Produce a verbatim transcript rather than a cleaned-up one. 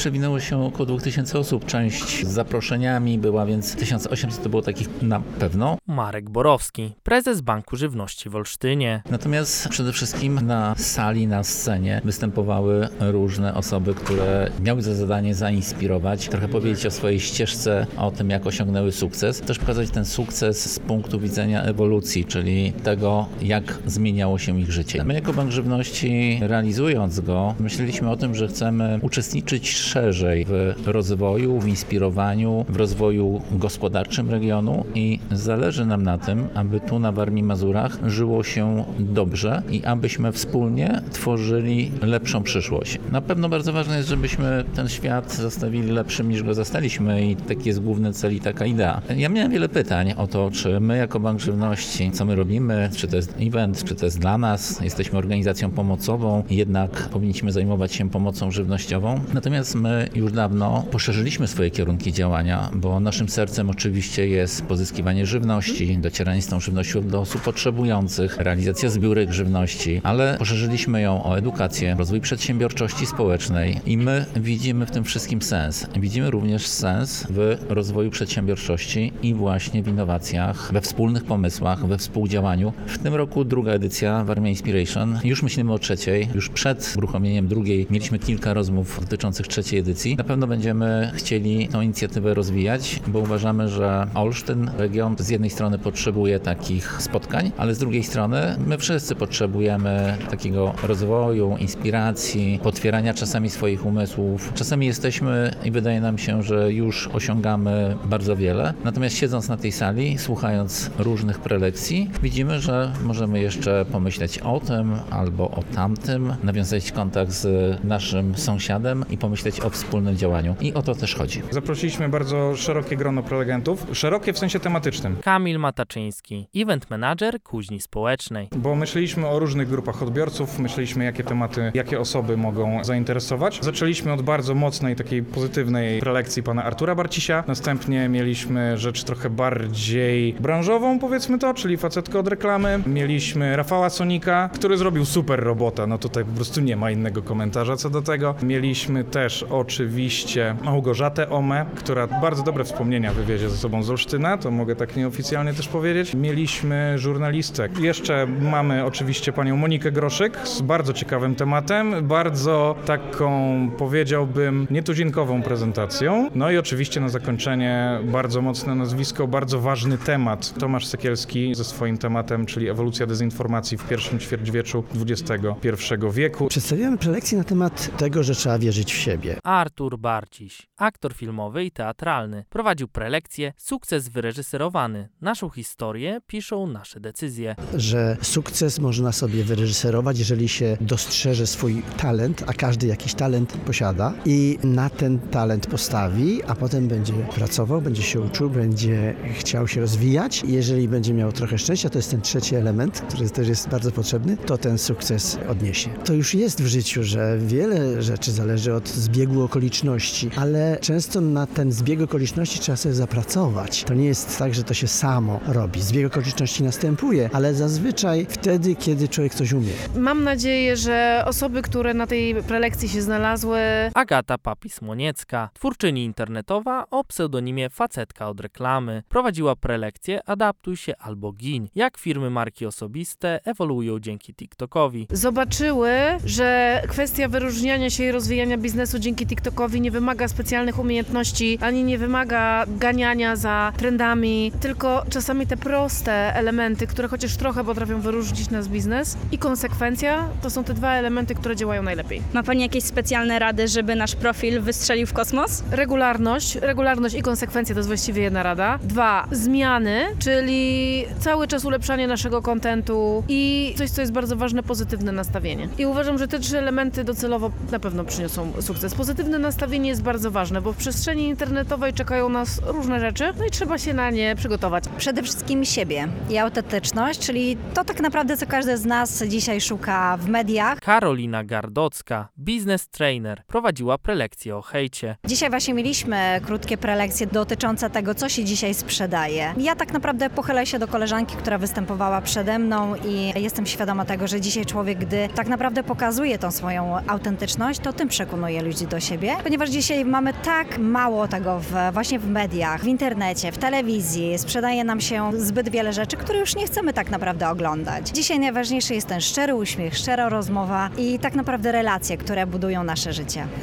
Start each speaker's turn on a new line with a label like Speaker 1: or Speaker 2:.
Speaker 1: przewinęło się około dwa tysiące osób. Część z zaproszeniami była, więc tysiąc osiemset to było takich na pewno.
Speaker 2: Marek Borowski, prezes Banku Żywności w Olsztynie.
Speaker 1: Natomiast przede wszystkim na sali, na scenie występowały różne osoby, które miały za zadanie zainspirować, trochę powiedzieć o swojej ścieżce, o tym, jak osiągnęły sukces. Też pokazać ten sukces z punktu widzenia ewolucji, czyli tego, jak zmieniało się ich życie. My jako Bank Żywności, realizując go, myśleliśmy o tym, że chcemy uczestniczyć szerzej w rozwoju, w inspirowaniu, w rozwoju gospodarczym regionu i zależy nam na tym, aby tu na Warmii i Mazurach żyło się dobrze i abyśmy wspólnie tworzyli lepszą przyszłość. Na pewno bardzo ważne jest, żebyśmy ten świat zostawili lepszym niż go zastaliśmy i taki jest główny cel i taka idea. Ja miałem wiele pytań o to, czy my jako Bank Żywności, co my robimy, czy to jest event, czy to jest dla nas, jesteśmy organizacją pomocową, jednak powinniśmy zajmować się pomocą żywnościową. Natomiast my już dawno poszerzyliśmy swoje kierunki działania, bo naszym sercem oczywiście jest pozyskiwanie żywności, docieranie z tą żywnością do osób potrzebujących, realizacja zbiórek żywności, ale poszerzyliśmy ją o edukację, rozwój przedsiębiorczości społecznej i my widzimy w tym wszystkim sens. Widzimy również sens w rozwoju przedsiębiorczości i właśnie w innowacjach, we wspólnych pomysłach, we współdziałaniu. W tym roku druga edycja Warmia Inspiration. Już myślimy o trzeciej. Już przed uruchomieniem drugiej mieliśmy kilka rozmów dotyczących trzeciej edycji. Na pewno będziemy chcieli tę inicjatywę rozwijać, bo uważamy, że Olsztyn, region z jednej strony potrzebuje takich spotkań, ale z drugiej strony my wszyscy potrzebujemy takiego rozwoju, inspiracji, potwierania czasami swoich umysłów. Czasami jesteśmy i wydaje nam się, że już osiągamy bardzo wiele. Natomiast siedząc na tej sali, słuchając różnych prelekcji, widzimy, że możemy jeszcze pomyśleć o tym albo o tamtym, nawiązać kontakt z naszym sąsiadem i pomyśleć o wspólnym działaniu. I o to też chodzi.
Speaker 3: Zaprosiliśmy bardzo szerokie grono prelegentów. Szerokie w sensie tematycznym.
Speaker 2: Kamil Mataczyński, event manager Kuźni Społecznej.
Speaker 3: Bo myśleliśmy o różnych grupach odbiorców, myśleliśmy jakie tematy, jakie osoby mogą zainteresować. Zaczęliśmy od bardzo mocnej, takiej pozytywnej prelekcji pana Artura Barcisia. Następnie mieliśmy rzecz trochę bardziej branżową, powiedzmy to, czyli facetkę od reklamy. Mieliśmy Rafała Sonika, który zrobił super robotę. No tutaj po prostu nie ma innego komentarza co do tego. Mieliśmy też oczywiście Małgorzatę Omę, która bardzo dobre wspomnienia wywiezie ze sobą z Olsztyna, to mogę tak nieoficjalnie też powiedzieć. Mieliśmy żurnalistek. Jeszcze mamy oczywiście panią Monikę Groszyk z bardzo ciekawym tematem, bardzo taką, powiedziałbym, nietuzinkową prezentacją. No i oczywiście na zakończenie bardzo mocne nazwisko, bardzo ważny temat. Tomasz Sekielski ze swoim tematem, czyli ewolucja dezinformacji w pierwszym ćwierćwieczu dwudziestego pierwszego wieku.
Speaker 4: Przedstawiłem prelekcję na temat tego, że trzeba wierzyć w siebie.
Speaker 2: Artur Barciś, aktor filmowy i teatralny, prowadził prelekcję Sukces wyreżyserowany. Naszą historię piszą nasze decyzje.
Speaker 4: Że sukces można sobie wyreżyserować, jeżeli się dostrzeże swój talent, a każdy jakiś talent posiada i na ten talent postawi, a potem będzie pracował, będzie się uczył, będzie chciał się rozwijać i jeżeli będzie miał trochę szczęścia, to jest ten trzeci element, który też jest bardzo potrzebny, to ten sukces odniesie. To już jest w życiu, że wiele rzeczy zależy od zbiegu okoliczności, ale często na ten zbieg okoliczności trzeba sobie zapracować. To nie jest tak, że to się samo robi. Zbieg okoliczności następuje, ale zazwyczaj wtedy, kiedy człowiek coś umie.
Speaker 5: Mam nadzieję, że osoby, które na tej prelekcji się znalazły...
Speaker 2: Agata Papis-Moniecka, twórczyni internetowa o pseudonimie Facetka od reklamy, prowadziła prelekcję Adaptuj się albo giń. Jak firmy marki osobiste ewoluują dzięki TikTokowi.
Speaker 5: Zobaczyły, że kwestia wyróżniania się i rozwijania biznesu dzięki TikTokowi nie wymaga specjalnych umiejętności, ani nie wymaga ganiania za trendami, tylko czasami te proste elementy, które chociaż trochę potrafią wyróżnić nasz biznes i konsekwencja, to są te dwa elementy, które działają najlepiej.
Speaker 6: Ma Pani jakieś specjalne rady, żeby nasz profil wystrzelił w kosmos?
Speaker 5: Regularność, regularność i konsekwencja to jest właściwie jedna rada. Dwa, zmiany, czyli cały czas ulepszanie naszego kontentu i coś, co jest bardzo ważne, pozytywne nastawienie. I uważam, że te trzy elementy docelowo na pewno przyniosą sukces. Pozytywne nastawienie jest bardzo ważne, bo w przestrzeni internetowej czekają nas różne rzeczy, no i trzeba się na nie przygotować.
Speaker 7: Przede wszystkim siebie i autentyczność, czyli to tak naprawdę, co każdy z nas dzisiaj szuka w mediach.
Speaker 2: Karolina Gardocka, business trainer, prowadziła prelekcję o hejcie.
Speaker 7: Dzisiaj właśnie mieliśmy krótkie prelekcje dotyczące tego, co się dzisiaj sprzedaje. Ja tak naprawdę pochylę się do koleżanki, która występowała przede mną i jestem świadoma tego, że dzisiaj człowiek, gdy tak naprawdę pokazuje tą swoją autentyczność, to tym przekonuje ludzi do do siebie, ponieważ dzisiaj mamy tak mało tego w, właśnie w mediach, w internecie, w telewizji. Sprzedaje nam się zbyt wiele rzeczy, które już nie chcemy tak naprawdę oglądać. Dzisiaj najważniejszy jest ten szczery uśmiech, szczera rozmowa i tak naprawdę relacje, które budują nasze życie.